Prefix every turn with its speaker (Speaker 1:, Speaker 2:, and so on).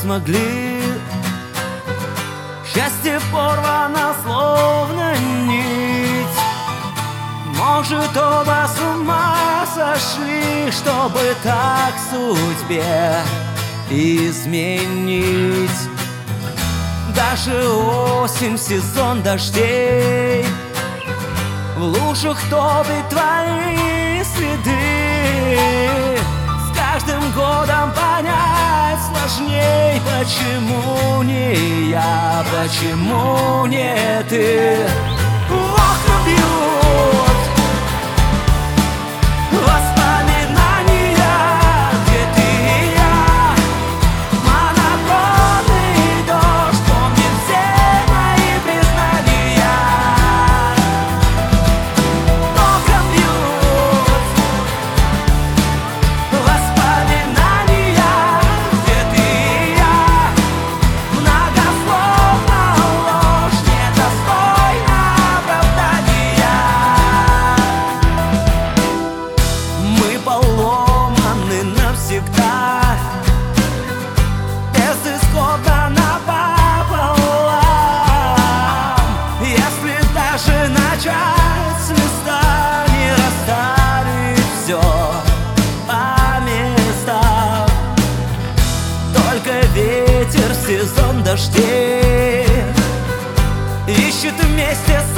Speaker 1: смогли. Счастье порвано, словно нить. Может, оба с ума сошли, чтобы так судьбе изменить. Даже осень, сезон дождей, в лужах топит твои следы. С каждым годом понять сложней, почему не я, почему не ты. Окна бьют воспоминания, где ты и я. Монотонный дождь помнит все мои признания. Окна бьют воспоминания, где ты и я. Многословно ложь недостойна оправдания. Мы поломаны навсегда, безысходно напополам. Если даже начать с листа, не расставить все по местам. Только ветер в сезон дождей ищет вместе с